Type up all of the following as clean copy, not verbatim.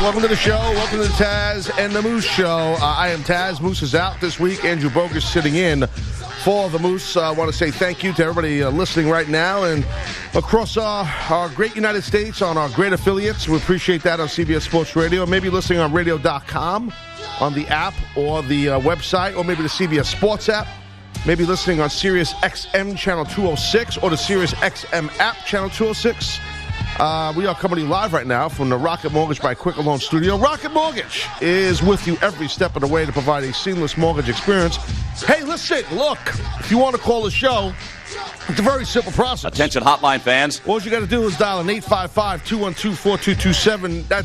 Welcome to the show. Welcome to the Taz and the Moose Show. I am Taz. Moose is out this week. Andrew Bogus sitting in for the Moose. I want to say thank you to everybody listening right now and across our great United States on our great affiliates. We appreciate that on CBS Sports Radio. Maybe listening on radio.com on the app or the website, or maybe the CBS Sports app. Maybe listening on Sirius XM Channel 206 or the Sirius XM app Channel 206. We are coming to you live right now from the Rocket Mortgage by Quicker Loan Studio. Rocket Mortgage is with you every step of the way to provide a seamless mortgage experience. Hey, listen, look, if you want to call the show, it's a very simple process. Attention hotline fans. All you got to do is dial an 855-212-4227. That's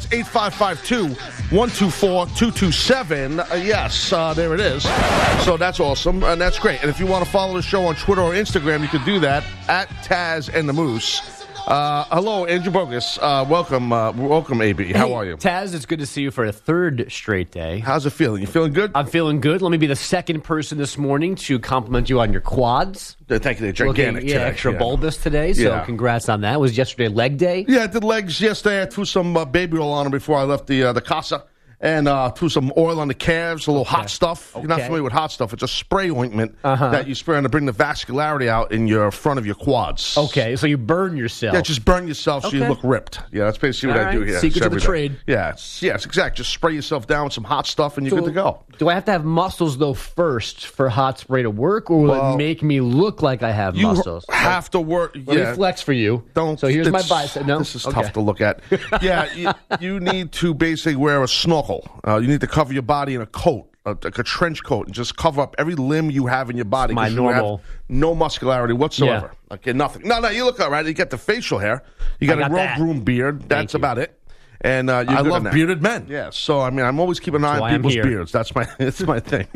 855-212-4227. Yes, there it is. So that's awesome, and that's great. And if you want to follow the show on Twitter or Instagram, you can do that at Taz and the Moose. Hello, Andrew Bogus. Welcome, AB. How are you? Taz, it's good to see you for a third straight day. How's it feeling? You feeling good? I'm feeling good. Let me be the second person this morning to compliment you on your quads. Thank you. They're gigantic Looking, extra bulbous today, so congrats on that. Was yesterday leg day? Yeah, I did legs yesterday. I threw some baby oil on them before I left the casa. And threw some oil on the calves, a little hot stuff. You're not familiar with hot stuff. It's a spray ointment that you spray on to bring the vascularity out in your front of your quads. Okay, so you burn yourself. Yeah, just burn yourself so you look ripped. Yeah, that's basically what I do here. Secret of the trade. Yes, exactly. Just spray yourself down with some hot stuff and you're good to go. Do I have to have muscles, though, first for hot spray to work, or will it make me look like I have muscles? You have to work. Let me flex for you. So here's my bicep. No? This is tough to look at. Yeah, you need to basically wear a snorkel. You need to cover your body in a coat, like a trench coat, and just cover up every limb you have in your body. My normal. No muscularity whatsoever. Yeah. Okay, nothing. No, you look all right. You got the facial hair. You got a well-groomed beard. That's about it. And I love bearded men. Yeah, so I mean, I'm always keeping an eye on people's beards. That's my thing.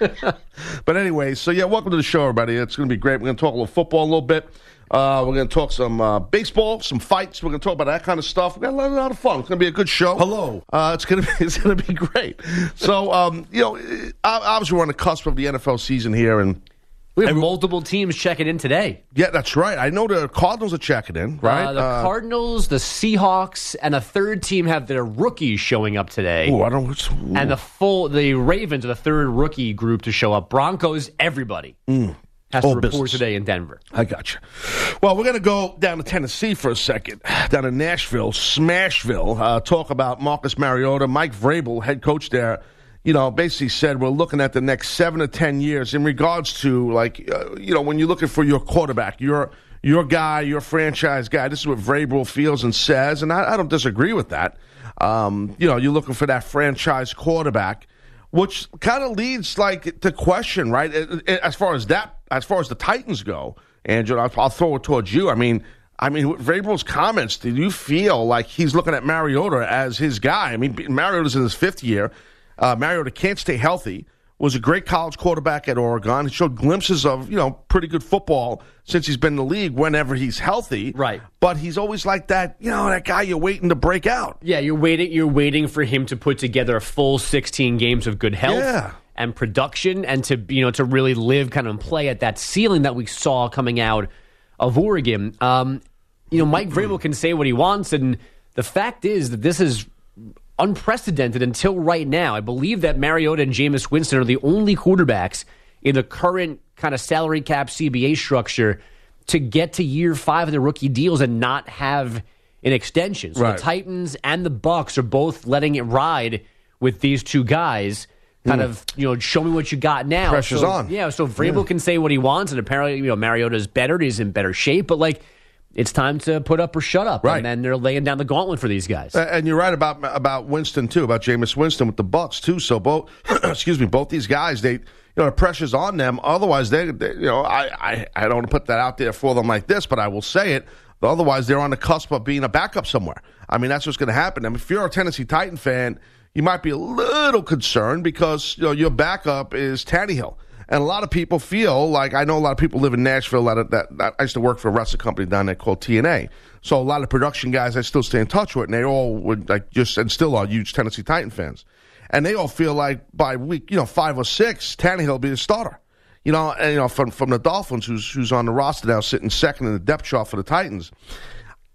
But anyway, so yeah, welcome to the show, everybody. It's going to be great. We're going to talk a little football a little bit. We're going to talk some baseball, some fights. We're going to talk about that kind of stuff. We got a lot of fun. It's going to be a good show. Hello. It's going to be great. So obviously we're on the cusp of the NFL season here, and we have multiple teams checking in today. Yeah, that's right. I know the Cardinals are checking in, right? The Cardinals, the Seahawks, and a third team have their rookies showing up today. And the Ravens are the third rookie group to show up. Broncos, everybody. Has to report today in Denver. I got you. Well, we're going to go down to Tennessee for a second, down to Nashville, Smashville, talk about Marcus Mariota. Mike Vrabel, head coach there, basically said we're looking at the next 7 to 10 years in regards to, when you're looking for your quarterback, your guy, your franchise guy. This is what Vrabel feels and says, and I don't disagree with that. You're looking for that franchise quarterback, which kind of leads to question, right? As far as the Titans go, Andrew, I'll throw it towards you. I mean, with Vrabel's comments, do you feel like he's looking at Mariota as his guy? I mean, Mariota's in his fifth year. Mariota can't stay healthy. Was a great college quarterback at Oregon. He showed glimpses of, pretty good football since he's been in the league whenever he's healthy. Right. But he's always like that, that guy you're waiting to break out. Yeah, you're waiting for him to put together a full 16 games of good health and production, and to really live kind of and play at that ceiling that we saw coming out of Oregon. Mike Vrabel can say what he wants, and the fact is that this is unprecedented until right now. I believe that Mariota and Jameis Winston are the only quarterbacks in the current kind of salary cap CBA structure to get to year 5 of their rookie deals and not have an extension. So the Titans and the Bucs are both letting it ride with these two guys. Kind of, show me what you got now. Pressure's on. Yeah, so Vrabel can say what he wants, and apparently, Mariota's better. He's in better shape, but it's time to put up or shut up. Right. And then they're laying down the gauntlet for these guys. And you're right about Winston, too, about Jameis Winston with the Bucs, too. So both these guys, the pressure's on them. Otherwise, I don't want to put that out there for them like this, but I will say it. Otherwise, they're on the cusp of being a backup somewhere. I mean, that's what's going to happen. I mean, if you're a Tennessee Titan fan, you might be a little concerned because, your backup is Tannehill. And a lot of people feel like, I know a lot of people live in Nashville that I used to work for a wrestling company down there called TNA. So a lot of production guys I still stay in touch with, and they all would and still are huge Tennessee Titan fans. And they all feel like by week, 5 or 6, Tannehill will be the starter. From the Dolphins, who's on the roster now, sitting second in the depth chart for the Titans.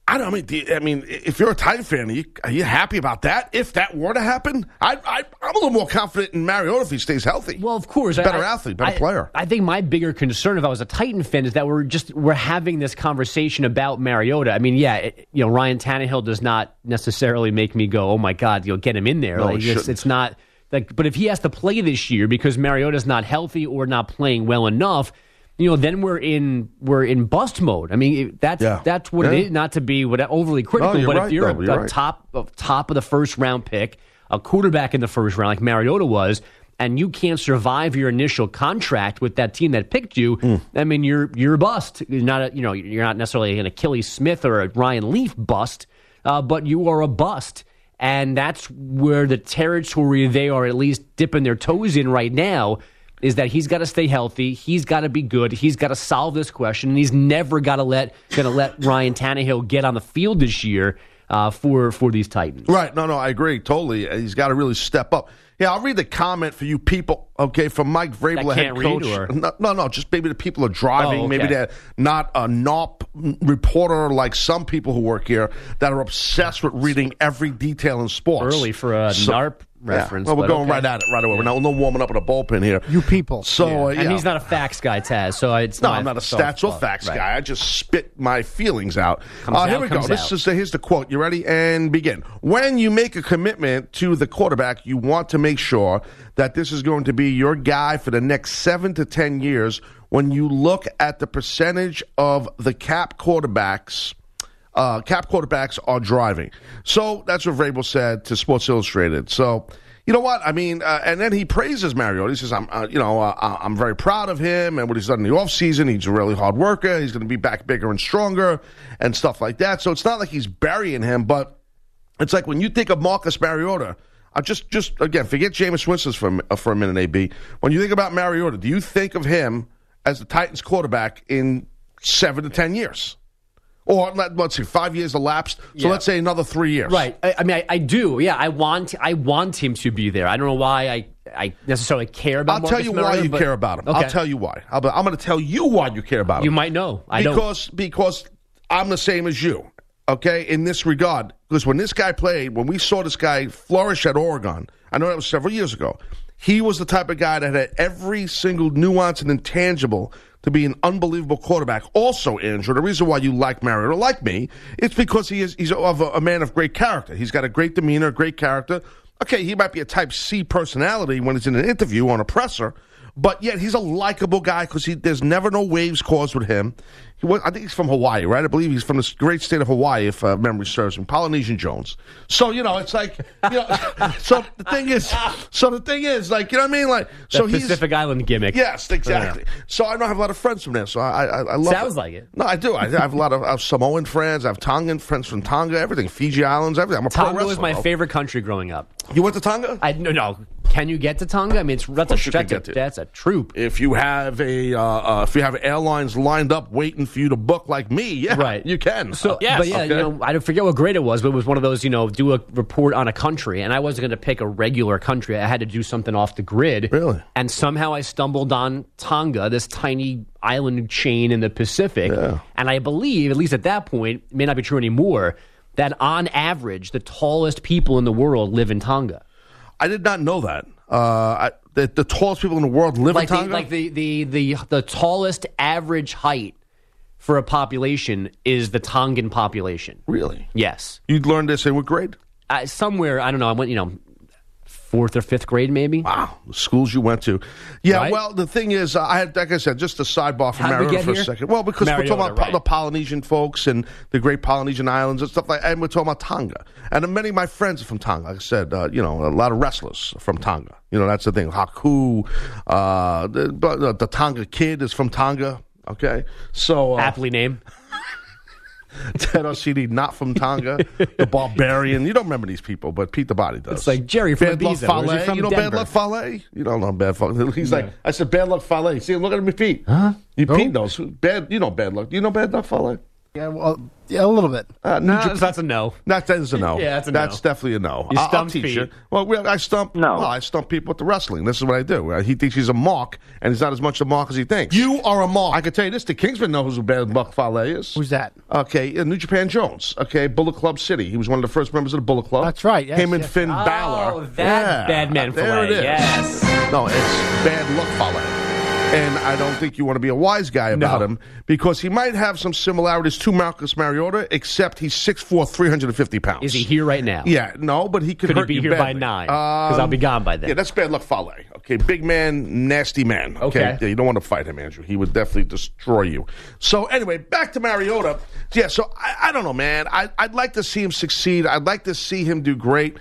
I mean, if you're a Titan fan, are you happy about that? If that were to happen, I'm a little more confident in Mariota if he stays healthy. Well, of course, better athlete, better player. I think my bigger concern, if I was a Titan fan, is that we're having this conversation about Mariota. I mean, Ryan Tannehill does not necessarily make me go, "Oh my God, get him in there." No, like, it's not like. But if he has to play this year because Mariota's not healthy or not playing well enough, then we're in bust mode. I mean, that's what it is. Not to be overly critical, but if you're a top of the first round pick, a quarterback in the first round like Mariota was, and you can't survive your initial contract with that team that picked you, I mean, you're a bust. You're not necessarily an Achilles Smith or a Ryan Leaf bust, but you are a bust. And that's where the territory they are at least dipping their toes in right now. Is that he's got to stay healthy, he's got to be good, he's got to solve this question, and he's never going to let Ryan Tannehill get on the field this year for these Titans. Right. No, I agree totally. He's got to really step up. Yeah, I'll read the comment for you people, okay, from Mike Vrabel, head coach. No, just maybe the people are driving. Okay. Maybe they're not a NOP reporter like some people who work here that are obsessed with reading every detail in sports. Early for a NARP reference. Yeah. Well, we're going right at it right away. We're not warming up in a bullpen here. You people. So, And he's not a facts guy, Taz. So it's I'm not a stats or facts guy. I just spit my feelings out. Here we go. Here's the quote. You ready? And begin. When you make a commitment to the quarterback, you want to make sure that this is going to be your guy for the next 7 to 10 years. When you look at the percentage of the cap quarterbacks are driving. So that's what Vrabel said to Sports Illustrated. So, you know what? I mean, and then he praises Mariota. He says, I'm very proud of him and what he's done in the offseason. He's a really hard worker. He's going to be back bigger and stronger and stuff like that. So it's not like he's burying him, but it's like when you think of Marcus Mariota, just again, forget Jameis Winston for a minute, AB. When you think about Mariota, do you think of him as the Titans quarterback in 7 to 10 years? Or let's see, 5 years elapsed. So let's say another 3 years. Right. I mean, I do. Yeah, I want him to be there. I don't know why I necessarily care about. I'll tell you why you care about him. Okay. I'll tell you why. I'm going to tell you why you care about him. You might know. Because I'm the same as you. Okay, in this regard, because when this guy played, when we saw this guy flourish at Oregon, I know that was several years ago. He was the type of guy that had every single nuance and intangible to be an unbelievable quarterback. Also, Andrew, the reason why you like Mariota, like me, it's because he's a man of great character. He's got a great demeanor, great character. Okay, he might be a type C personality when he's in an interview on a presser, but yet he's a likable guy because there's never no waves caused with him. I think he's from Hawaii, right? I believe he's from the great state of Hawaii, if memory serves him. Polynesian Jones. So, it's like, so the thing is, like, you know what I mean? Like, so he's Pacific Island gimmick. Yes, exactly. Yeah. So I know I have a lot of friends from there. So I love Sounds like it. No, I do. I have a lot of Samoan friends. I have Tongan friends from Tonga, everything. Fiji Islands, everything. I'm a pro wrestler. Tonga was my favorite country growing up. You went to Tonga? No. Can you get to Tonga? I mean, that's a troop. If you have airlines lined up waiting for you to book like me, right, you can. So, I forget what grade it was, but it was one of those, do a report on a country, and I wasn't going to pick a regular country. I had to do something off the grid. Really? And somehow I stumbled on Tonga, this tiny island chain in the Pacific, and I believe, at least at that point, it may not be true anymore, that on average, the tallest people in the world live in Tonga. I did not know that. The tallest people in the world live in Tonga? The tallest average height for a population is the Tongan population. Really? Yes. You learned this in what grade? Somewhere, I don't know, I went, 4th or 5th grade maybe. Wow, the schools you went to. Yeah, right? Well, the thing is, I had, like I said, just a sidebar from Mariota for a second. Well, because we're talking about the Polynesian folks and the great Polynesian islands and stuff like that, and we're talking about Tonga. And many of my friends are from Tonga. Like I said, a lot of wrestlers from Tonga. That's the thing. Haku, the Tonga Kid is from Tonga. Okay, so aptly named. Ted Oshidi, not from Tonga. The Barbarian. You don't remember these people, but Pete the Body does. It's like Jerry from Ibiza. You know Bad Luck Fale? You don't know Bad Luck. He's like, I said Bad Luck Fale. See, look at me, Pete. Huh? Pete knows. You know Bad Luck. Do you know Bad Luck Fale? Yeah, well, yeah, a little bit. That's a no. That is a no. Yeah, that's a no. That's definitely a no. You I'll teach you. Well, I stump. No. Well, I stump people with the wrestling. This is what I do. He thinks he's a mark, and he's not as much a mark as he thinks. You are a mark. I can tell you this: the Kingsman knows who Bad Luck Fale is. Who's that? Okay, New Japan Jones. Okay, Bullet Club City. He was one of the first members of the Bullet Club. That's right. Yes, Him and yes. Finn Balor. Oh, that Bad Man there it Filet. is. Yes. No, it's Bad Luck Fale. And I don't think you want to be a wise guy about him because he might have some similarities to Marcus Mariota, except he's 6'4", 350 pounds. Is he here right now? Yeah, no, but he could he hurt be you here badly. by 9? Because I'll be gone by then. Yeah, that's Bad Luck Fale. Okay, big man, nasty man. Okay. Yeah, you don't want to fight him, Andrew. He would definitely destroy you. So anyway, back to Mariota. Yeah, so I don't know, man. I'd like to see him succeed. I'd like to see him do great.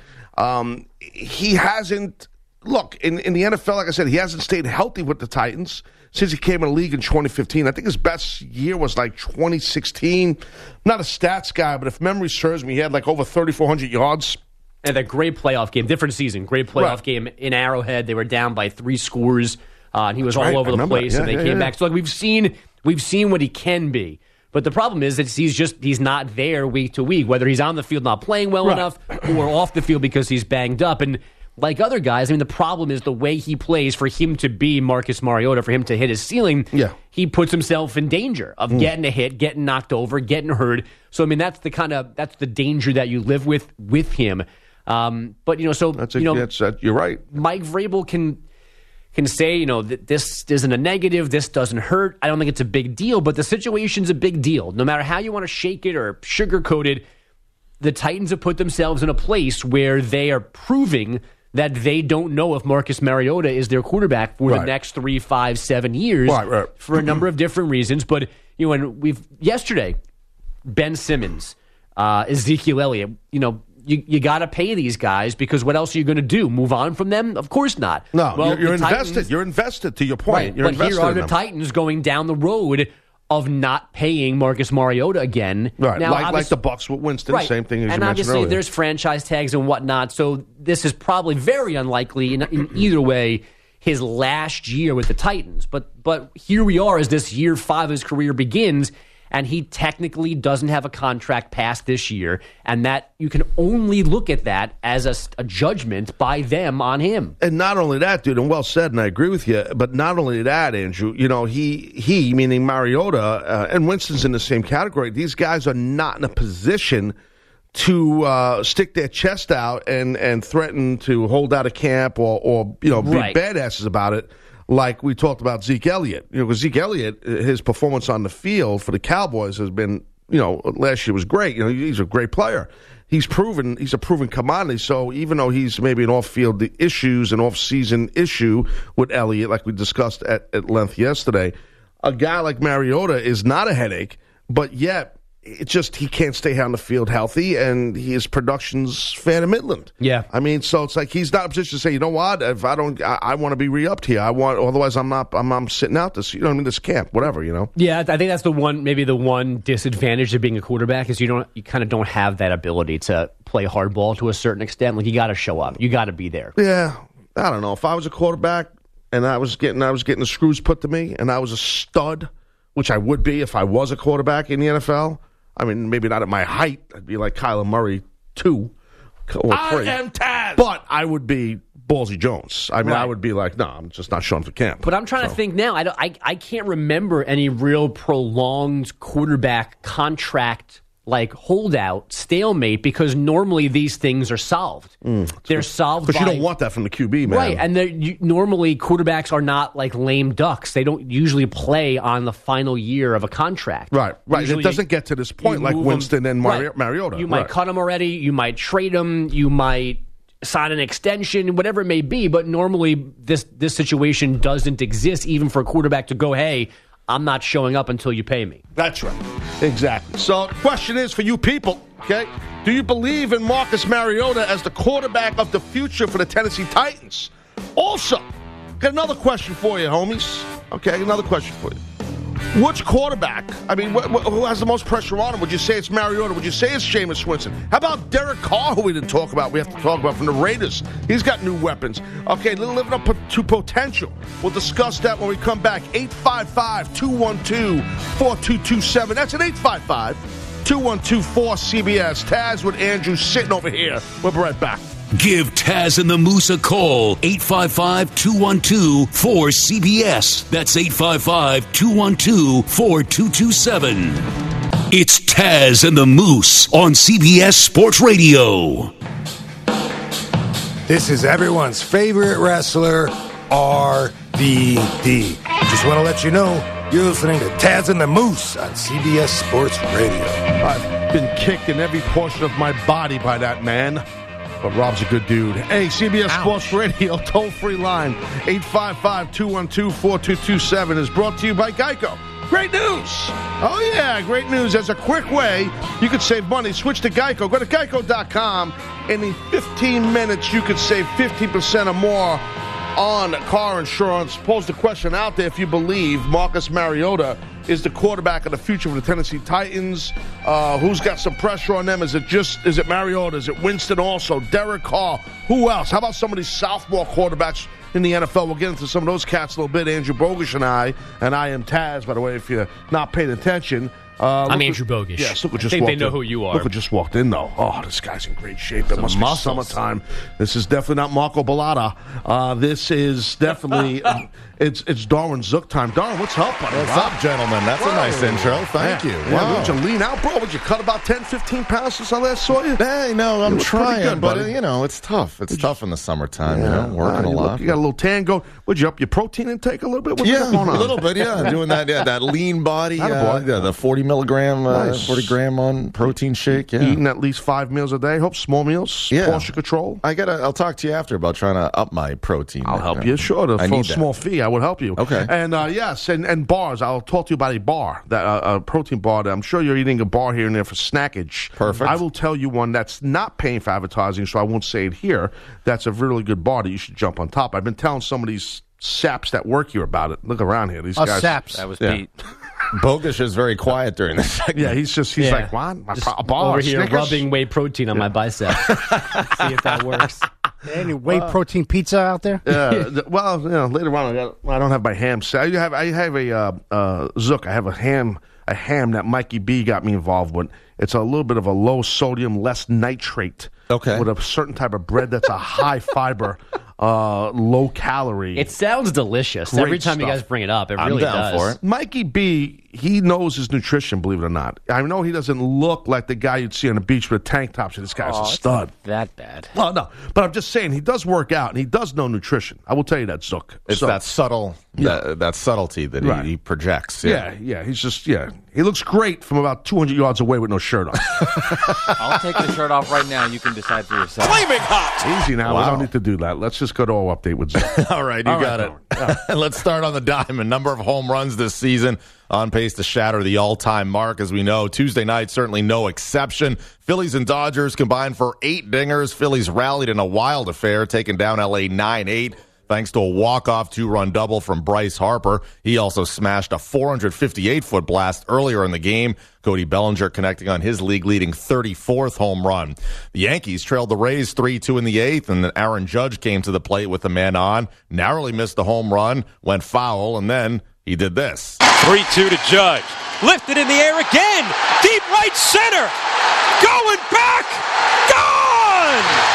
He hasn't... Look, in the NFL, like I said, he hasn't stayed healthy with the Titans since he came in the league in 2015. I think his best year was like 2016. Not a stats guy, but if memory serves me, he had like over 3,400 yards. And a great playoff game, different season, great playoff game in Arrowhead. They were down by 3 scores, and he was all over the place, and they came back. So like we've seen what he can be. But the problem is that he's not there week to week, whether he's on the field not playing well enough or off the field because he's banged up. And like other guys, I mean, the problem is the way he plays. For him to be Marcus Mariota, for him to hit his ceiling, he puts himself in danger of getting a hit, getting knocked over, getting hurt. So I mean, that's the danger that you live with him. But you're right. Mike Vrabel can say, that this isn't a negative, this doesn't hurt. I don't think it's a big deal, but the situation's a big deal. No matter how you want to shake it or sugarcoat it, the Titans have put themselves in a place where they are proving that they don't know if Marcus Mariota is their quarterback for the next 3, 5, 7 years for a number of different reasons. But and yesterday, Ben Simmons, Ezekiel Elliott, you got to pay these guys because what else are you going to do? Move on from them? Of course not. No, well, you're invested. Titans, you're invested, to your point. Right, but here are the Titans going down the road of not paying Marcus Mariota again. Right, now, like the Bucs with Winston, same thing as you mentioned earlier. And obviously there's franchise tags and whatnot, so this is probably very unlikely in either way his last year with the Titans. But here we are as this year 5 of his career begins, and he technically doesn't have a contract past this year, and that you can only look at that as a judgment by them on him. And not only that, dude, and well said, and I agree with you, but not only that, Andrew, he meaning Mariota, and Winston's in the same category, these guys are not in a position to stick their chest out and threaten to hold out a camp or be badasses about it. Like we talked about Zeke Elliott. Because Zeke Elliott, his performance on the field for the Cowboys has been, last year was great. He's a great player. He's a proven commodity. So even though he's maybe an off-field issues, an off-season issue with Elliott, like we discussed at length yesterday, a guy like Mariota is not a headache, but yet it's just he can't stay on the field healthy, and his production's fan of Midland. Yeah, I mean, so it's like he's not in a position to say, you know what? If I don't, I want to be re-upped here. Otherwise I'm not. I'm sitting out this. This camp, whatever. Yeah, I think that's the one disadvantage of being a quarterback is you kind of don't have that ability to play hardball to a certain extent. Like you got to show up, you got to be there. Yeah, I don't know if I was a quarterback and I was getting the screws put to me, and I was a stud, which I would be if I was a quarterback in the NFL. I mean, maybe not at my height. I'd be like Kyler Murray 2 or 3. I am Taz. But I would be Ballsy Jones. I mean, I would be like, no, I'm just not showing for camp. But I'm trying to think now. I can't remember any real prolonged quarterback contract holdout, stalemate, because normally these things are solved. They're solved because you don't want that from the QB, man. Right, and normally quarterbacks are not like lame ducks. They don't usually play on the final year of a contract. Right. Usually it doesn't get to this point like Winston and Mariota. You might cut them already. You might trade them. You might sign an extension, whatever it may be. But normally this situation doesn't exist even for a quarterback to go, hey, I'm not showing up until you pay me. That's right. Exactly. So the question is for you people, okay? Do you believe in Marcus Mariota as the quarterback of the future for the Tennessee Titans? Also, got another question for you, homies. Okay, another question for you. Which quarterback? I mean, who has the most pressure on him? Would you say it's Mariota? Would you say it's Jameis Winston? How about Derek Carr, who we didn't talk about? We have to talk about from the Raiders. He's got new weapons. Okay, living up to potential. We'll discuss that when we come back. 855-212-4227. That's an 855-212-4CBS. Taz with Andrew sitting over here. We'll be right back. Give Taz and the Moose a call. 855-212-4CBS. That's 855-212-4227. It's Taz and the Moose on CBS Sports Radio. This is everyone's favorite wrestler, RVD. Just want to let you know, you're listening to Taz and the Moose on CBS Sports Radio. I've been kicked in every portion of my body by that man. But Rob's a good dude. Hey, CBS Sports Radio, toll-free line, 855-212-4227 is brought to you by Geico. Great news. Oh, yeah, great news. There's a quick way you could save money. Switch to Geico. Go to geico.com. In 15 minutes, you could save 50% or more on car insurance. Pose the question out there if you believe Marcus Mariota is the quarterback of the future for the Tennessee Titans. Who's got some pressure on them? Is it Mariota? Is it Winston also? Derek Carr? Who else? How about some of these sophomore quarterbacks in the NFL? We'll get into some of those cats a little bit. Andrew Bogish and I am Taz, by the way, if you're not paying attention. I'm Andrew Bogish. Yes, look what just I think walked they know in. who you are. Look what just walked in, though. Oh, this guy's in great shape. It must be summertime. This is definitely not Marco Bellata. This is definitely it's Darwin Zook time. Darwin, what's up, buddy? What's up, gentlemen? That's a nice intro. Thank you. Yeah, Wow. would you lean out, bro? Would you cut about 10, 15 pounds since I last saw you? Hey, no, I'm trying, good, but buddy. it's tough. It's tough in the summertime, working a lot. You got a little tan going. Would you up your protein intake a little bit? What's Yeah, going on? a little bit, yeah. Doing that, that lean body, the 40 milligram, Nice. 40 gram on protein shake, yeah. Eating at least 5 meals a day. Hope small meals. Yeah. Portion control. I'll talk to you after about trying to up my protein. I'll help you. Sure. For a need small fee, I would help you. Okay. And yes, and bars. I'll talk to you about a bar, a protein bar. That I'm sure you're eating a bar here and there for snackage. Perfect. I will tell you one that's not paying for advertising, so I won't say it here. That's a really good bar that you should jump on top. I've been telling some of these saps that work here about it. Look around here. These guys. Saps. That was Yeah. Pete. Bogish is very quiet during this segment. Yeah, he's like, what? A bar, Over here Snickers? rubbing whey protein on my bicep. See if that works. Any whey protein pizza out there? Well, later on, I don't have my ham set. I have a Zook. I have a ham that Mikey B got me involved with. It's a little bit of a low sodium, less nitrate. Okay. With a certain type of bread that's a high fiber, low calorie. It sounds delicious. Great Every time you stuff. guys bring it up, it I'm really down does. for it. Mikey B, he knows his nutrition, believe it or not. I know he doesn't look like the guy you'd see on the beach with a tank top. So this guy's a stud. That bad. Well, no, but I'm just saying he does work out and he does know nutrition. I will tell you that, Zook. It's So- that subtle, that subtlety that Right. he projects. Yeah, he's just, he looks great from about 200 yards away with no shirt on. I'll take the shirt off right now. You can decide for yourself. Easy now, we Wow. don't need to do that. Let's just go to our update with Zook. All right, you got it. Let's start on the diamond. Number of home runs this season on pace to shatter the all-time mark, as we know. Tuesday night, certainly no exception. Phillies and Dodgers combined for 8 dingers. Phillies rallied in a wild affair, taking down L.A. 9-8. Thanks to a walk-off 2-run double from Bryce Harper. He also smashed a 458-foot blast earlier in the game. Cody Bellinger connecting on his league-leading 34th home run. The Yankees trailed the Rays 3-2 in the 8th, and then Aaron Judge came to the plate with the man on. Narrowly missed the home run, went foul, and then he did this. 3-2 to Judge. Lifted in the air again. Deep right center. Going back. Gone!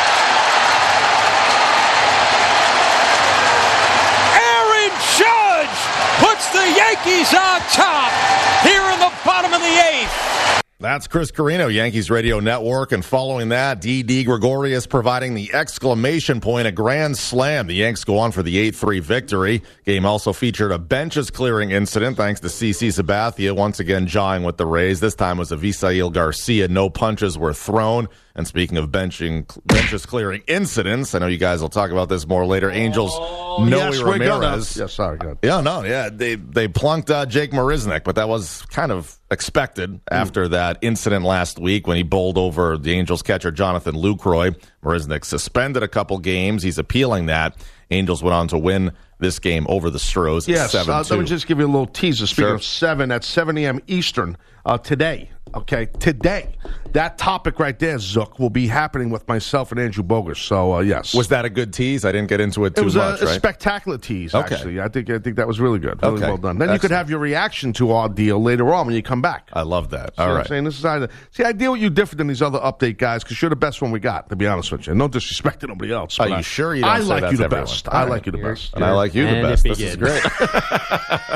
Aaron Judge puts the Yankees on top here in the bottom of the 8th. That's Chris Carino, Yankees Radio Network. And following that, D.D. Gregorius providing the exclamation point, a grand slam. The Yanks go on for the 8-3 victory. Game also featured a benches clearing incident thanks to CC Sabathia once again jawing with the Rays. This time was Avisail Garcia. No punches were thrown. And speaking of benches clearing incidents, I know you guys will talk about this more later. Angels, Noe Ramirez. Yes, sorry, go ahead. Yeah, they plunked Jake Marisnick, but that was kind of expected after that incident last week when he bowled over the Angels catcher Jonathan Lucroy. Marisnick suspended a couple games. He's appealing that. Angels went on to win this game over the Stros. Yes, 7-2. let me just give you a little teaser. Speaking Sure. of 7, at 7 a.m. Eastern today. Okay, today. That topic right there, Zook, will be happening with myself and Andrew Bogus. So, yes. Was that a good tease? I didn't get into it too much. much, a right? spectacular tease, Okay. actually. I think that was really good. Really Okay. well done. Then you could Excellent. have your reaction to our deal later on when you come back. I love that. See All what right. I'm saying? This is either, see, I deal with you different than these other update guys because you're the best one we got, to be honest with you. No disrespect to nobody else. Are but you sure you don't I say like that's you the everyone? best. All I right. like you the best. And I like you the And best. it This is begins. great.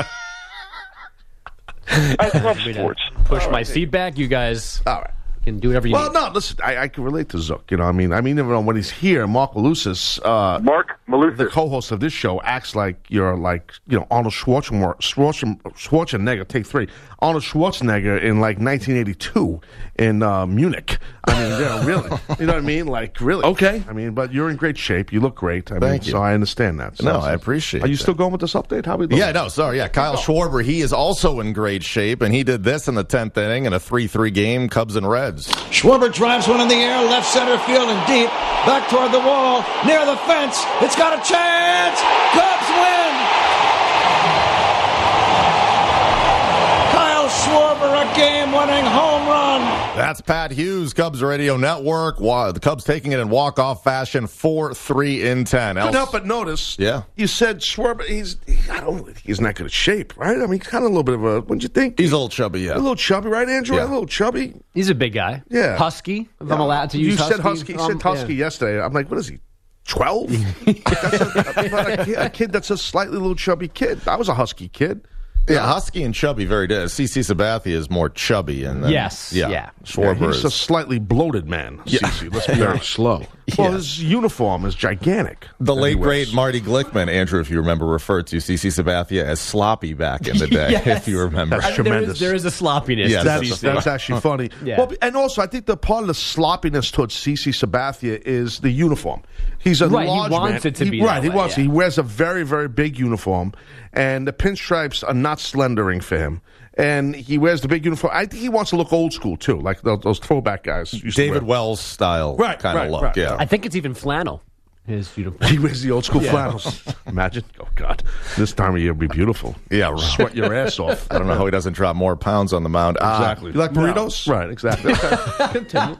I love sports. Push my seat back. You guys All right. can do whatever you Well, need. no, listen, I can relate to Zook. You know, I mean, even when he's here, Mark Malusis, Mark Malusis. the co-host of this show, acts like you're like, Arnold Schwarzenegger, take 3. Arnold Schwarzenegger in like 1982 in Munich. I mean, really. You know what I mean? Like, really. Okay. I mean, but you're in great shape. You look great. Thank you. So I understand that. So, No, I appreciate Are you that. still going with this update? How we doing? Yeah, no, sorry. Yeah, Kyle Schwarber, he is also in great shape, and he did this in the 10th inning in a 3-3 game, Cubs and Reds. Schwarber drives one in the air, left center field and deep, back toward the wall, near the fence. It's got a chance. Cubs win. Kyle Schwarber, a game-winning home run. That's Pat Hughes, Cubs Radio Network. The Cubs taking it in walk-off fashion, 4-3 in 10. Couldn't help but notice. Yeah. You said Schwarber, I don't think he's not good at shape, right? I mean, kind of a little bit of a, what'd you think? He's a little chubby, yeah. A little chubby, right, Andrew? Yeah. A little chubby. He's a big guy. Yeah. Husky, if I'm allowed to use You husky. said husky. You said husky yesterday. I'm like, what is he? 12? a kid that's a slightly little chubby kid. I was a husky kid. Yeah, husky and chubby, very different. CC Sabathia is more chubby. And then, Yes, yeah. Schwarber He's a is... slightly bloated man. CeCe. Let's be very slow. Well, his uniform is gigantic. The late, Anyways. great Marty Glickman, Andrew, if you remember, referred to CC Sabathia as sloppy back in the day, Yes. if you remember. That's tremendous. There is a sloppiness. Yes, to That's, CeCe. that's actually funny. Yeah. Well, and also, I think the part of the sloppiness towards CeCe Sabathia is the uniform. He's a Right, he large wants man. it to be that right. He way, wants. yeah. He wears a very, very big uniform, and the pinstripes are not slendering for him. And he wears the big uniform. I think he wants to look old school too, like those throwback guys used to David wear. Wells style kind of look, yeah. I think it's even flannel. His uniform. He wears the old school flannels. Imagine. Oh, God. This time of year would be beautiful. Yeah, right. Sweat your ass off. I don't know how he doesn't drop more pounds on the mound. Exactly. You like burritos? No. Right, exactly. Okay. Continue.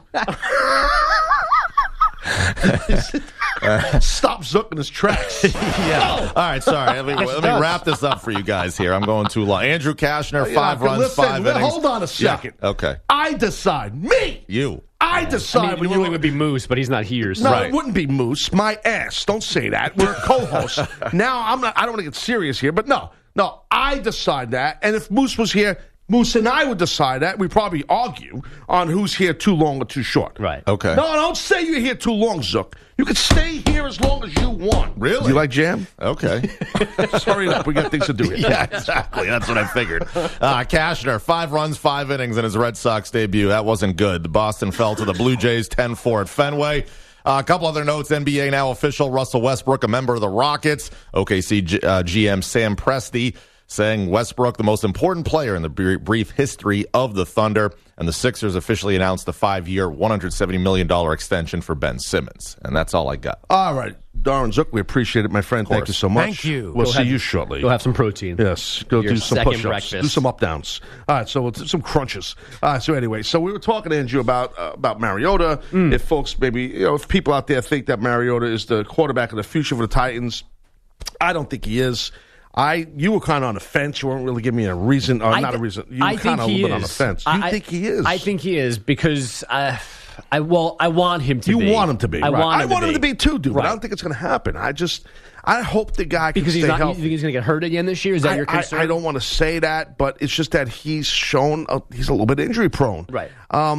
Stop Zook in his tracks. Yeah. All right, sorry. Let me wrap this up for you guys here. I'm going too long. Andrew Kashner, 5 runs, listen, 5 innings. Hold on a second. Yeah. Okay. I decide. Me. You. I decide. I mean, when normally it would be Moose, but he's not here. So. No, Right. it wouldn't be Moose. My ass. Don't say that. We're co-hosts. Now I'm not. I don't want to get serious here, but no. I decide that, and if Moose was here, Moose and I would decide that. We'd probably argue on who's here too long or too short. Right. Okay. No, don't say you're here too long, Zook. You can stay here as long as you want. Really? You like jam? Okay. Hurry up. We got things to do here. Yeah, exactly. That's what I figured. Kashner, 5 runs, 5 innings in his Red Sox debut. That wasn't good. The Boston fell to the Blue Jays 10-4 at Fenway. A couple other notes. NBA now official. Russell Westbrook, a member of the Rockets. OKC GM Sam Presti saying Westbrook, the most important player in the brief history of the Thunder. And the Sixers officially announced a 5-year, $170 million extension for Ben Simmons. And that's all I got. All right. Darren Zook, we appreciate it, my friend. Thank you so much. Thank you. We'll Go see ahead. you shortly. Go have some protein. Yes, go Your do some second push-ups, breakfast. do some up-downs. All right, so we'll do some crunches. So anyway, so we were talking to Andrew about Mariota. If folks maybe, if people out there think that Mariota is the quarterback of the future for the Titans, I don't think he is. You were kind of on the fence. You weren't really giving me a reason, or not a reason. You were kind of a little bit on the fence. You think he is? I think he is because I want him to be. You want him to be. I right. want him to be too, dude. Right. But I don't think it's going to happen. I hope the guy can because stay he's not. You healthy. think he's going to get hurt again this year? Is that your concern? I don't want to say that, but it's just that he's shown he's a little bit injury prone. Right.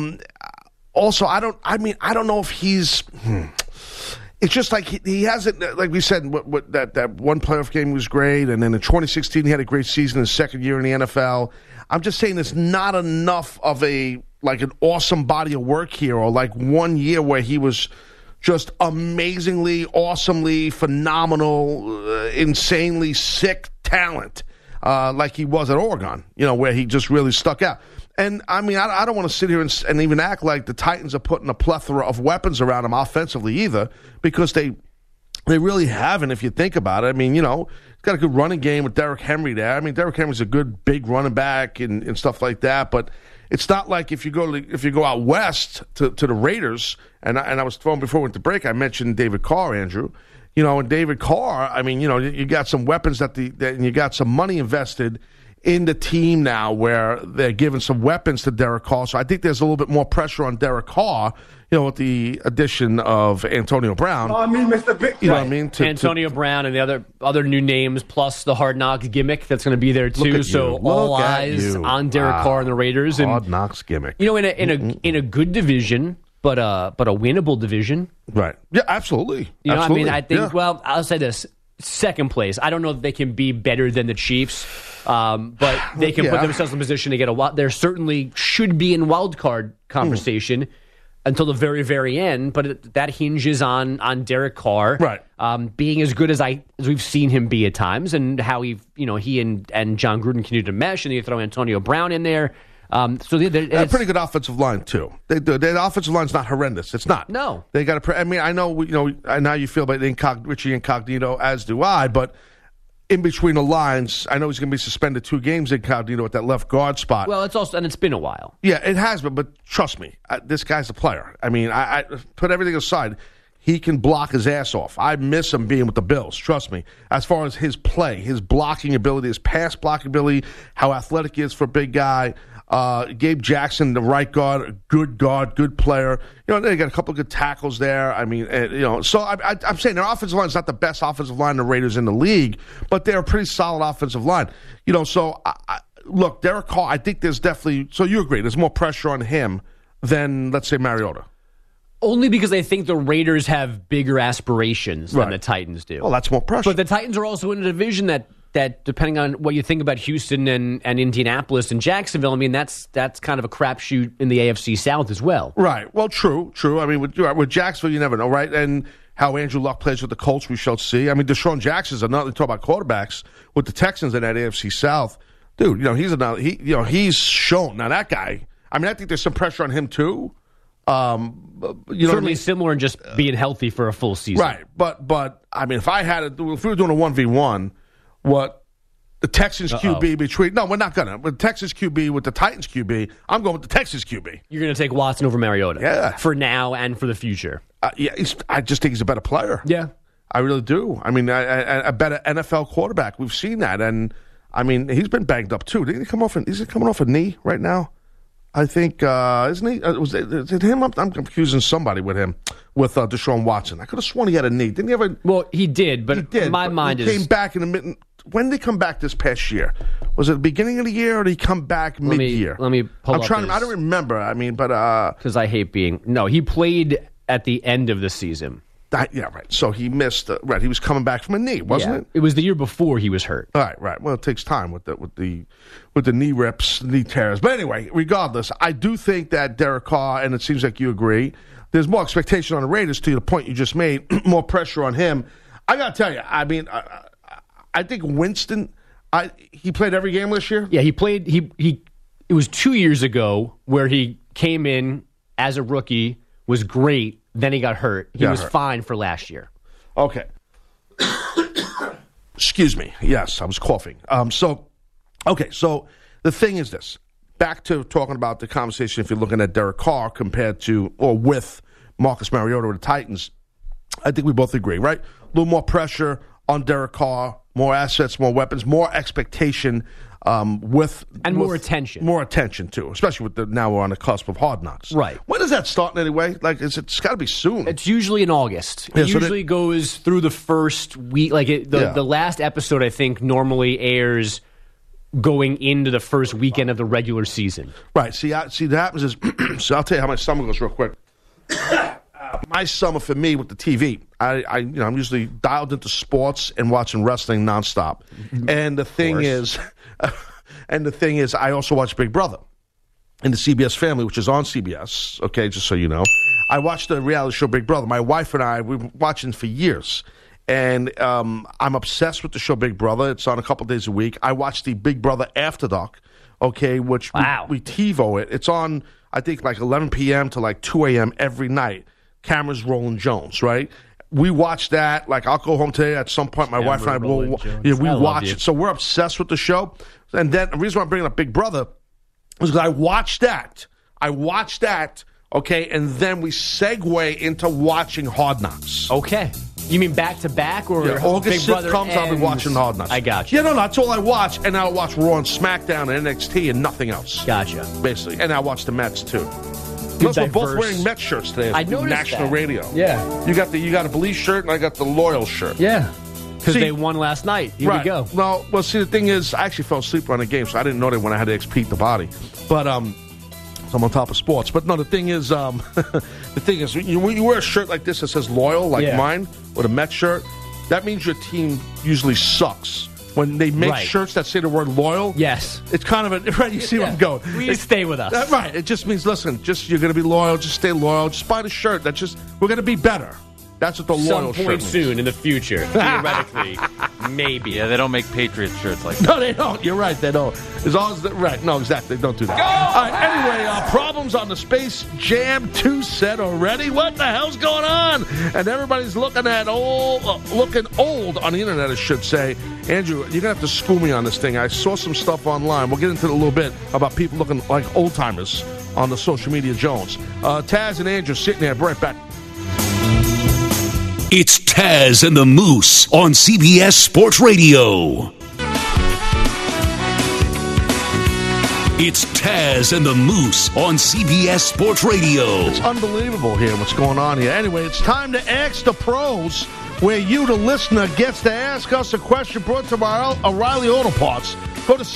Also, I don't know if he's. It's just like he hasn't, like we said, that one playoff game was great, and then in 2016 he had a great season his second year in the NFL. I'm just saying there's not enough of an awesome body of work here, or like 1 year where he was just amazingly, awesomely, phenomenal, insanely sick talent, like he was at Oregon, where he just really stuck out. And, I mean, I don't want to sit here and even act like the Titans are putting a plethora of weapons around him offensively either, because they They really haven't, if you think about it. I mean, it's got a good running game with Derrick Henry there. I mean, Derrick Henry's a good big running back and stuff like that. But it's not like if you go out west to the Raiders, and I was throwing before we went to break, I mentioned David Carr, Andrew. And David Carr, I mean, you got some weapons and you got some money invested in the team now where they're giving some weapons to Derek Carr. So I think there's a little bit more pressure on Derek Carr, with the addition of Antonio Brown. Mr. Big. You know what I mean? Antonio Brown and the other new names, plus the Hard Knocks gimmick that's going to be there too. So all eyes on Derek Carr and the Raiders. And, Hard Knocks gimmick. In a good division, but a winnable division. Right. Yeah, absolutely. Absolutely. I mean, I think. Well, I'll say this: second place. I don't know if they can be better than the Chiefs. But they can put themselves in a position to get there certainly should be in wild card conversation until the very, very end. But that hinges on Derek Carr, right? Being as good as we've seen him be at times, and how he and John Gruden continue to mesh, and you throw Antonio Brown in there. So they a pretty good offensive line too. Their offensive line's not horrendous. It's not. No, they got to. I mean, I know I know you feel about Richie Incognito, as do I, but. In between the lines, I know he's going to be suspended 2 games Incognito at that left guard spot. Well, it's been a while. Yeah, it has been, but trust me, this guy's a player. I mean, I put everything aside. He can block his ass off. I miss him being with the Bills, trust me. As far as his play, his blocking ability, his pass blocking ability, how athletic he is for a big guy. Gabe Jackson, the right guard, good player. They got a couple of good tackles there. I mean, so I'm saying their offensive line is not the best offensive line the Raiders in the league, but they're a pretty solid offensive line. So look, Derek Carr, I think there's definitely. So you agree? There's more pressure on him than, let's say, Mariota. Only because I think the Raiders have bigger aspirations than the Titans do. Well, that's more pressure. But the Titans are also in a division that depending on what you think about Houston and Indianapolis and Jacksonville, I mean, that's kind of a crapshoot in the AFC South as well. Right. Well, true. I mean, with Jacksonville, you never know, right? And how Andrew Luck plays with the Colts, we shall see. I mean, Deshaun Jackson's another. Talk about quarterbacks with the Texans in that AFC South, dude. He's another. He's shown now that guy. I mean, I think there's some pressure on him too. Certainly similar in just being healthy for a full season, right? But I mean, if we were doing a 1v1. What the Texans QB between? No, we're not gonna. With Texas QB with the Titans QB, I'm going with the Texas QB. You're going to take Watson over Mariota, yeah, for now and for the future. Yeah, I just think he's a better player. Yeah, I really do. I mean, a better NFL quarterback. We've seen that, and I mean, he's been banged up too. Didn't he come off? Is he coming off a knee right now? I think isn't he? Was it him? I'm confusing somebody with him with Deshaun Watson. I could have sworn he had a knee. Didn't he ever? Well, he did, but my mind he came back in the mid. When did he come back this past year? Was it the beginning of the year, or did he come back mid-year? Let me pull up I don't remember. I mean, but because I hate being he played at the end of the season. Yeah, right. So he missed. Right, he was coming back from a knee, wasn't it? It was the year before he was hurt. All right. Well, it takes time with the knee rips, knee tears. But anyway, regardless, I do think that Derek Carr, and it seems like you agree, there's more expectation on the Raiders. To the point you just made, more pressure on him. I got to tell you, I mean, I think Winston. He played every game this year. Yeah, he played. It was 2 years ago where he came in as a rookie, was great. Then he got hurt. He was fine for last year. Okay. Excuse me. Yes, I was coughing. So the thing is this. Back to talking about the conversation, if you're looking at Derek Carr compared to or with Marcus Mariota with the Titans, I think we both agree, right? A little more pressure on Derek Carr, more assets, more weapons, more expectation more attention. More attention, too, especially with now we're on the cusp of Hard Knocks. Right. When does that start anyway? Like, it's got to be soon. It's usually in August. It usually goes through the first week. Like, the last episode, I think, normally airs going into the first weekend of the regular season. Right. See, what happens is, so I'll tell you how my summer goes real quick. My summer for me with the TV, I'm usually dialed into sports and watching wrestling nonstop. And the thing is, I also watch Big Brother in the CBS Family, which is on CBS. Okay, just so you know, I watched the reality show Big Brother. My wife and I, we've been watching for years, and I'm obsessed with the show Big Brother. It's on a couple days a week. I watch the Big Brother After Dark. Okay, which we TiVo it. It's on, I think, like 11 p.m. to like 2 a.m. every night. Cameras rolling Jones, right? we watch that. Like, I'll go home today at some point. My wife and I will. We watch it. So we're obsessed with the show. And then the reason why I'm bringing up Big Brother is because I watched that. Okay, and then we segue into watching Hard Knocks. Okay. You mean back to back, or August Big Brother comes? I'll be watching Hard Knocks. I got you. Yeah, no, that's all I watch, and I'll watch Raw and SmackDown and NXT and nothing else. Gotcha. Basically, and I watch the Mets too. Plus, we're both wearing Mets shirts today. I noticed National that. Radio. Yeah. You got a Belize shirt, and I got the Loyal shirt. Yeah. Because they won last night. Here we go. Well, see, the thing is, I actually fell asleep on the game, so I didn't know that when I had to XP the body. But so I'm on top of sports. But no, the thing is, you wear a shirt like this that says Loyal, like mine, with a Mets shirt. That means your team usually sucks. When they make shirts that say the word loyal, yes, it's kind of a right. You see where I'm going? Please stay with us. Right. It just means, listen, you're going to be loyal. Just stay loyal. Just buy the shirt. We're going to be better. That's what the loyal shirt means. Some point soon in the future, theoretically, maybe. Yeah, they don't make Patriot shirts like that. No, they don't. You're right. They don't. As long as right. No, exactly. They don't do that. Go! All right. Anyway, problems on the Space Jam 2 set already. What the hell's going on? And everybody's looking old on the internet, I should say. Andrew, you're going to have to school me on this thing. I saw some stuff online. We'll get into it a little bit about people looking like old-timers on the social media Jones. Taz and Andrew sitting there. Right back. It's Taz and the Moose on CBS Sports Radio. It's Taz and the Moose on CBS Sports Radio. It's unbelievable here what's going on here. Anyway, it's time to Ask the Pros, where you, the listener, gets to ask us a question brought to by O'Reilly Auto Parts. Go to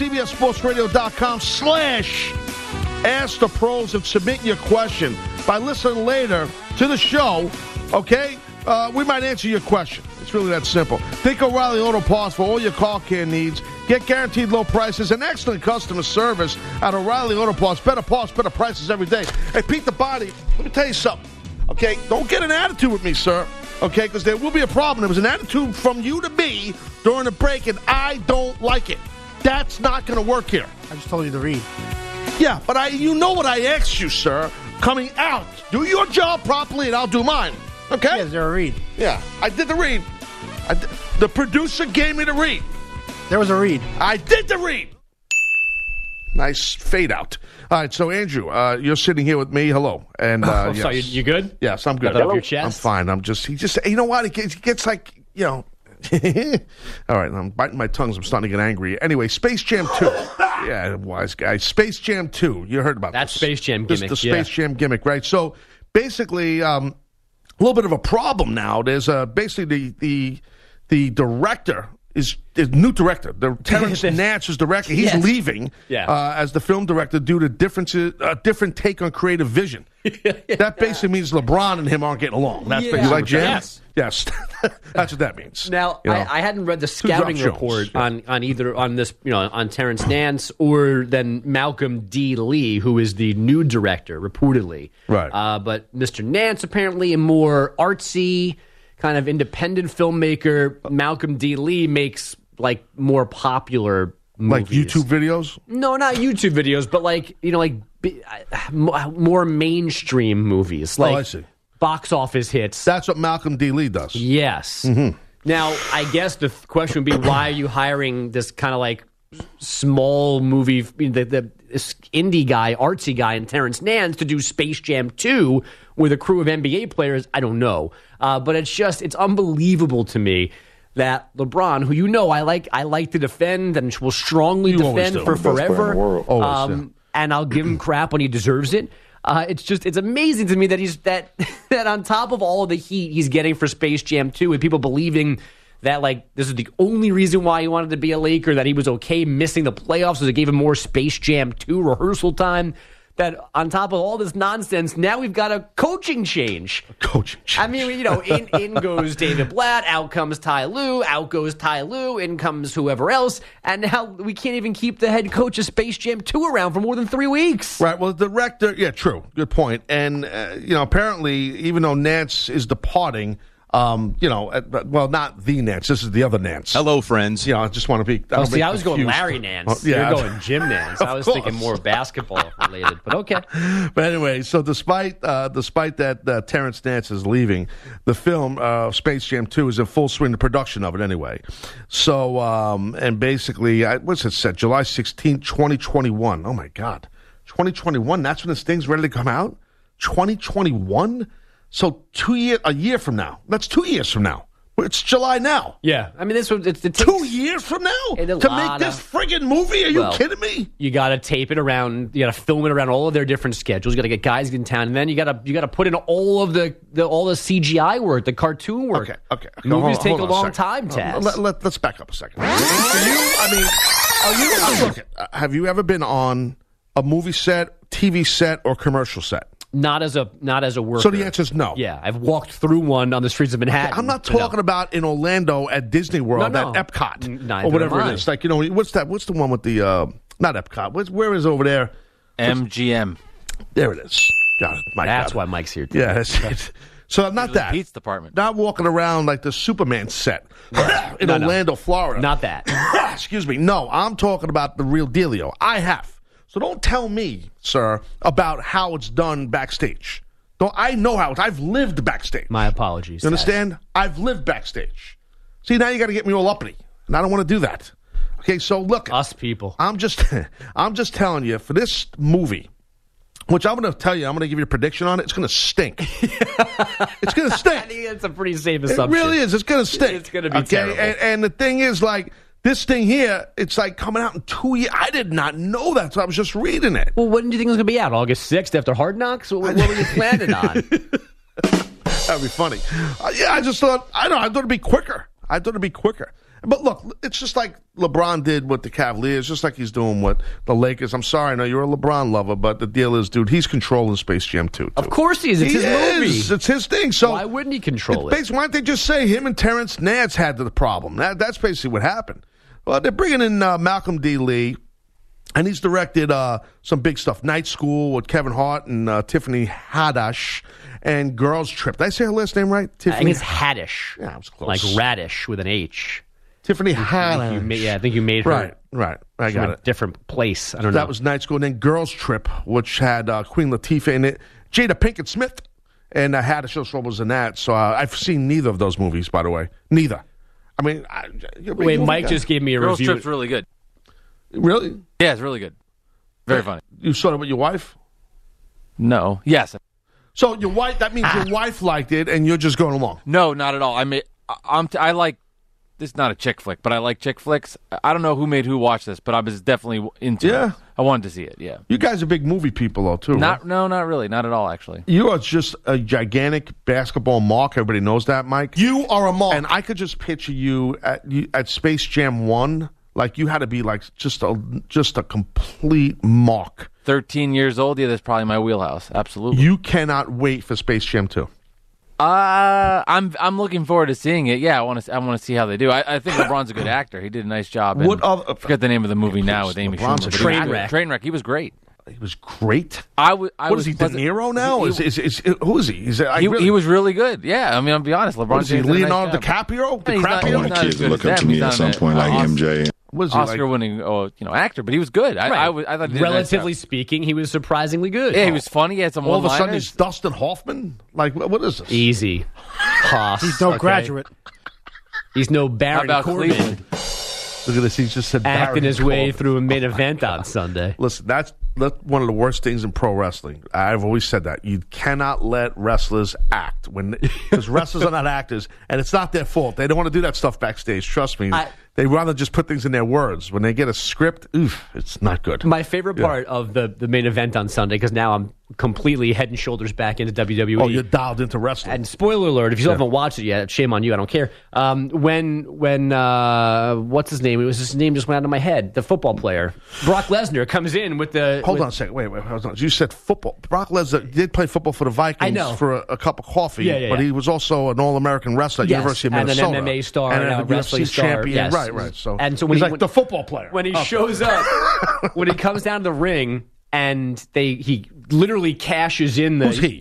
CBSSportsRadio.com/Ask the Pros and submit your question. By listening later to the show, okay, we might answer your question. It's really that simple. Think O'Reilly Auto Parts for all your car care needs. Get guaranteed low prices and excellent customer service at O'Reilly Auto Parts. Better parts, better prices every day. Hey, Pete the Body, let me tell you something. Okay, don't get an attitude with me, sir. Okay, because there will be a problem. There was an attitude from you to me during the break, and I don't like it. That's not going to work here. I just told you to read. Yeah, but you know what I asked you, sir. Coming out. Do your job properly, and I'll do mine. Okay? Yeah, is there a read? Yeah, I did the read. The producer gave me the read. There was a read. I did the read. Nice fade out. All right, so Andrew, you're sitting here with me. Hello, and yes. So you good? Yes, I'm good. Your chest? I'm fine. He just, you know what? He gets like, you know. All right, I'm biting my tongue. I'm starting to get angry. Anyway, Space Jam 2. Yeah, wise guy. Space Jam 2. You heard about that this. Space Jam gimmick. The Space Jam gimmick, right? So basically, a little bit of a problem now. There's basically the director is new director. Terrence Nance is director. He's leaving as the film director due to different take on creative vision. That basically means LeBron and him aren't getting along. That's basically like Jam. Yes. That's what that means. Now, I hadn't read the scouting report on either on this, on Terrence Nance or then Malcolm D. Lee, who is the new director, reportedly. Right. But Mr. Nance, apparently a more artsy, kind of independent filmmaker. Malcolm D. Lee makes like more popular movies. Like YouTube videos? No, not YouTube videos, but more mainstream movies. Like, I see. Box office hits. That's what Malcolm D. Lee does. Yes. Mm-hmm. Now, I guess the question would be, why are you hiring this kind of like small movie, this indie guy, artsy guy, and Terrence Nance to do Space Jam 2 with a crew of NBA players? I don't know. But it's unbelievable to me that LeBron, who I like to defend and will strongly defend for forever, and I'll give him crap when he deserves it. It's amazing to me that that on top of all of the heat he's getting for Space Jam 2, with people believing that this is the only reason why he wanted to be a Laker, that he was okay missing the playoffs because it gave him more Space Jam 2 rehearsal time, that on top of all this nonsense, now we've got a coaching change. I mean, in goes David Blatt, out comes Ty Lue, out goes Ty Lue, in comes whoever else, and now we can't even keep the head coach of Space Jam 2 around for more than 3 weeks. Right, well, the director, yeah, true, good point. And, apparently, even though Nance is departing, Well, not the Nance. This is the other Nance. Hello, friends. I just want to be. I was going Larry Nance. Yeah. You're going Jim Nance. I was thinking more basketball related, but okay. But anyway, so despite that Terrence Nance is leaving, the film Space Jam 2 is in full swing. The production of it, anyway. So and basically, what's it said? July 16, 2021. Oh my God, 2021. That's when this thing's ready to come out. 2021. So a year from now. That's 2 years from now. It's July now. Yeah. I mean, it takes 2 years from now to make this friggin' movie? Are you kidding me? You got to tape it around. You got to film it around all of their different schedules. You got to get guys in town, and then you got to put in all of the CGI work, the cartoon work. Okay. Movies take a long time, Taz. Let's back up a second. Have you ever been on a movie set, TV set, or commercial set? Not as a worker. So the answer is no. Yeah, I've walked through one on the streets of Manhattan. I'm not talking about in Orlando at Disney World, at Epcot, or whatever it is. Like, what's that? What's the one with the not Epcot? Where is over there? MGM. There it is. Got it. Mike. That's why Mike's here. Yeah, that's it. So not that. Pete's department. Not walking around like the Superman set in Orlando, Florida. Not that. Excuse me. No, I'm talking about the real dealio. I have. So don't tell me, sir, about how it's done backstage. I know how I've lived backstage. My apologies. You understand? I've lived backstage. See, now you got to get me all uppity, and I don't want to do that. Okay, so look, us people. I'm just telling you, for this movie, which I'm going to tell you, I'm going to give you a prediction on it. It's going to stink. It's going to stink. I think that's a pretty safe assumption. It really is. It's going to stink. It's going to be terrible. And the thing is, like, this thing here, it's like coming out in 2 years. I did not know that, so I was just reading it. Well, when do you think it was going to be out? August 6th after Hard Knocks? What were you planning on? That'd be funny. I thought it'd be quicker. But look, it's just like LeBron did with the Cavaliers, just like he's doing with the Lakers. I'm sorry, I know you're a LeBron lover, but the deal is, dude, he's controlling Space Jam 2. Of course he is. It's his movie. It's his thing. So why wouldn't he control it? Why don't they just say him and Terrence Nance had the problem? That's basically what happened. Well, they're bringing in Malcolm D. Lee, and he's directed some big stuff. Night School with Kevin Hart and Tiffany Haddish, and Girls Trip. Did I say her last name right? Tiffany? I think it's Haddish. Yeah, I was close. Like radish with an H. Tiffany Haddish. I think you made her right. I got it. Different place. I don't know. That was Night School. And then Girls Trip, which had Queen Latifah in it, Jada Pinkett Smith, and Haddish also was in that. So I've seen neither of those movies, by the way. Neither. I mean, wait, Mike just gave me a Girls review. Trip's really good. Really? Yeah, it's really good. Very funny. You saw it with your wife? No. Yes. So your wife, that means your wife liked it, and you're just going along. No, not at all. I like, this is not a chick flick, but I like chick flicks. I don't know who watched this, but I was definitely into it. I wanted to see it, yeah. You guys are big movie people, though, too. No, not really. Not at all, actually. You are just a gigantic basketball mark. Everybody knows that, Mike. You are a mark. And I could just picture you at Space Jam 1. Like, you had to be like just a complete mark. 13 years old? Yeah, that's probably my wheelhouse. Absolutely. You cannot wait for Space Jam 2. I'm looking forward to seeing it. Yeah, I want to see how they do. I think LeBron's a good actor. He did a nice job. I forget the name of the movie now with Amy Schumer. Trainwreck. He was great. He was great. What is he, De Niro now? Who is he? He was really good. Yeah, I mean, I'll be honest. LeBron is he, Leonardo DiCaprio? I want kids to look up to me at some point like MJ. Oscar-winning, actor, but he was good. I thought he did relatively speaking, he was surprisingly good. Yeah, he was funny. He had some. All of a sudden, he's Dustin Hoffman. Like, what is this? Easy. Haas. He's no graduate. He's no Baron Corbin. Cleveland? Look at this. He just said acting Baron his Corbin. way through a main event on Sunday. Listen, that's one of the worst things in pro wrestling. I've always said that. You cannot let wrestlers act because wrestlers are not actors, and it's not their fault. They don't want to do that stuff backstage. Trust me. They rather just put things in their words. When they get a script, it's not good. My favorite part of the main event on Sunday, because now I'm completely head and shoulders back into WWE. Oh, you're dialed into wrestling. And spoiler alert, if you still haven't watched it yet, shame on you, I don't care. When what's his name? His name just went out of my head. The football player. Brock Lesnar comes in with the... Hold on a second. Wait. Hold on. You said football. Brock Lesnar did play football for the Vikings for a cup of coffee, but he was also an All-American wrestler at University of Minnesota. And an MMA star and a wrestling star. Champion. Yes. Right. So when he's like the football player. When he shows up, when he comes down to the ring, and he literally cashes in the... Who's he?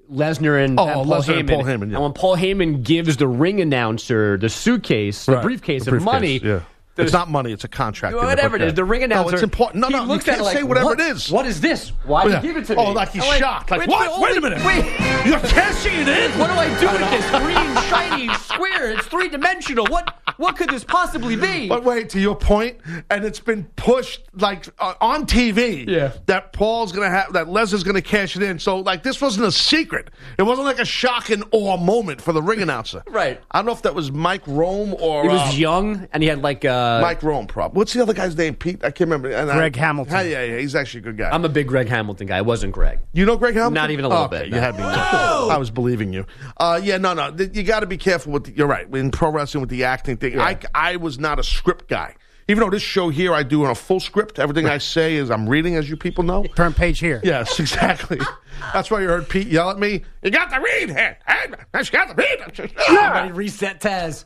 Lesnar and Paul Heyman. Yeah. And when Paul Heyman gives the ring announcer the suitcase, the briefcase of money. Yeah. It's not money. It's a contract. Whatever it is, the ring announcer. No, it's important. No, looks you at can't it like, say whatever it is. What is this? Why did you give it to me? Oh, like he's shocked. Like, what? Wait a minute. Wait. You're cashing it in? What do I do with this green, shiny square? It's three-dimensional. What could this possibly be? But wait, to your point, and it's been pushed like on TV that Paul's going to have, that Lesnar's going to cash it in. So, like, this wasn't a secret. It wasn't like a shock and awe moment for the ring announcer. Right. I don't know if that was Mike Rome or... He was young, and he had like... Mike Rome, probably. What's the other guy's name, Pete? I can't remember. Greg Hamilton. Yeah, he's actually a good guy. I'm a big Greg Hamilton guy. I wasn't Greg. You know Greg Hamilton? Not even a little bit. You had me. I was believing you. No. You got to be careful with. You're right. In pro wrestling with the acting thing, yeah. I was not a script guy. Even though this show here, I do in a full script. Everything I say is I'm reading, as you people know. Turn page here. Yes, exactly. That's why you heard Pete yell at me. You got to read here. You got to read. Somebody reset Taz.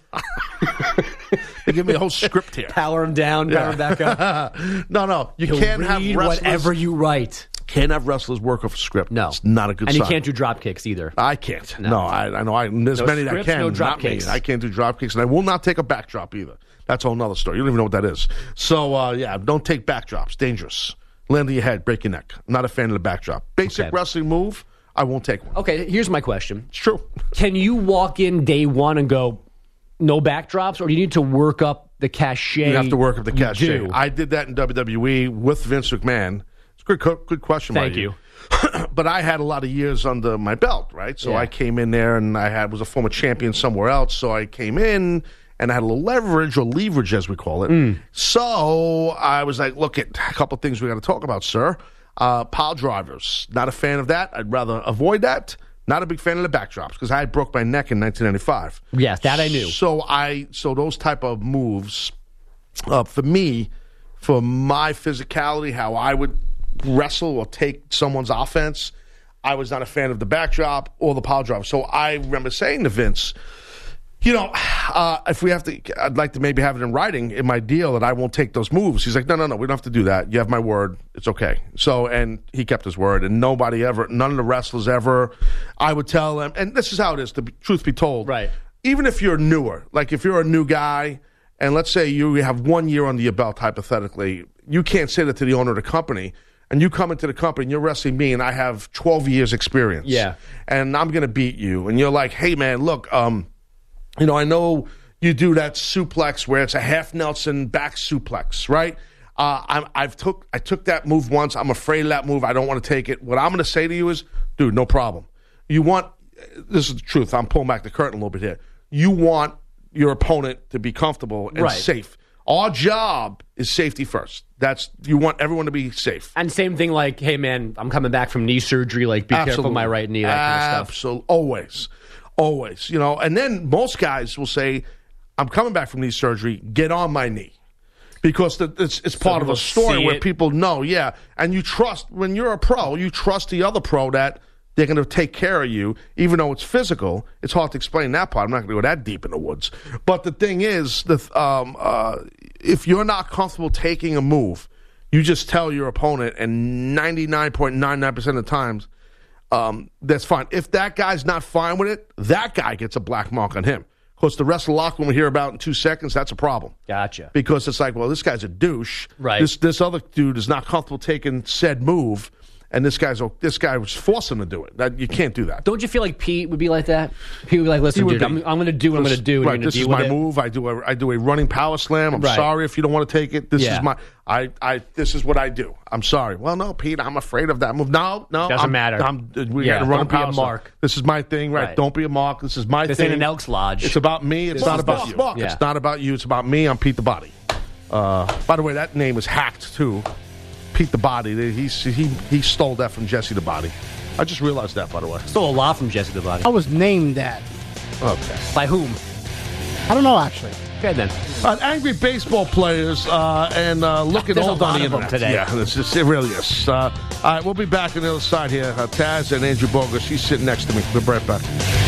They give me a whole script here. Power him down, power him back up. No. You can't have wrestlers. Whatever you write. Can't have wrestlers work off a script. No. It's not a good sign. And you can't do drop kicks either. I can't. No, I know. There's no many scripts, that can. no drop not kicks. Me. I can't do drop kicks, and I will not take a backdrop either. That's a whole nother story. You don't even know what that is. So, don't take backdrops. Dangerous. Land on your head, break your neck. I'm not a fan of the backdrop. Basic wrestling move, I won't take one. Okay, here's my question. It's true. Can you walk in day one and go, no backdrops, or do you need to work up the cachet? You have to work up the cachet. Do? I did that in WWE with Vince McMahon. It's a good question by you. But I had a lot of years under my belt, right? So I came in there and was a former champion somewhere else. So I came in and I had a little leverage or leverage, as we call it. So I was like, look, a couple of things we got to talk about, sir. Pile drivers. Not a fan of that. I'd rather avoid that. Not a big fan of the backdrops because I broke my neck in 1995. Yes, that I knew. So those type of moves, for me, for my physicality, how I would wrestle or take someone's offense, I was not a fan of the backdrop or the pile driver. So I remember saying to Vince, if we have to, I'd like to maybe have it in writing in my deal that I won't take those moves. He's like, no, we don't have to do that. You have my word. It's okay. So, and he kept his word, and none of the wrestlers ever, I would tell them, and this is how it is, truth be told. Right. Even if you're newer, like if you're a new guy, and let's say you have 1 year under your belt, hypothetically, you can't say that to the owner of the company. And you come into the company and you're wrestling me and I have 12 years experience. Yeah. And I'm going to beat you. And you're like, hey, man, look, I know you do that suplex where it's a half Nelson back suplex, right? I took that move once. I'm afraid of that move. I don't want to take it. What I'm going to say to you is, dude, no problem. This is the truth. I'm pulling back the curtain a little bit here. You want your opponent to be comfortable and safe. Our job is safety first. You want everyone to be safe. And same thing like, hey, man, I'm coming back from knee surgery. Like, be careful of my right knee, that kind of stuff. Absolutely. Always. And then most guys will say, I'm coming back from knee surgery. Get on my knee. Because it's part of a story where people know, and you trust, when you're a pro, you trust the other pro that they're going to take care of you, even though it's physical. It's hard to explain that part. I'm not going to go that deep in the woods. But the thing is, if you're not comfortable taking a move, you just tell your opponent, and 99.99% of the times, that's fine. If that guy's not fine with it, that guy gets a black mark on him. Because the rest of the locker room we hear about in 2 seconds, that's a problem. Gotcha. Because it's like, well, this guy's a douche. Right. This other dude is not comfortable taking said move. And this guy was forcing him to do it. You can't do that. Don't you feel like Pete would be like that? Pete would be like, listen, dude, I'm going to do what I'm going to do. Right, this is my move. I do a running power slam. I'm sorry if you don't want to take it. This is my this is what I do. I'm sorry. Well, no, Pete, I'm afraid of that move. No, doesn't matter. We got to run a power slam. This is my thing, right? Don't be a mark. This is my thing. This ain't an Elks Lodge. It's about me. It's not about you. It's not about you. It's about me. I'm Pete the Body. By the way, that name is hacked too. Pete the Body. He stole that from Jesse the Body. I just realized that, by the way. Stole a lot from Jesse the Body. I was named that. Okay. By whom? I don't know, actually. Okay, then. Angry baseball players and looking old on the internet today. Yeah, it really is. All right, we'll be back on the other side here. Taz and Andrew Bogus. He's sitting next to me. We'll be right back.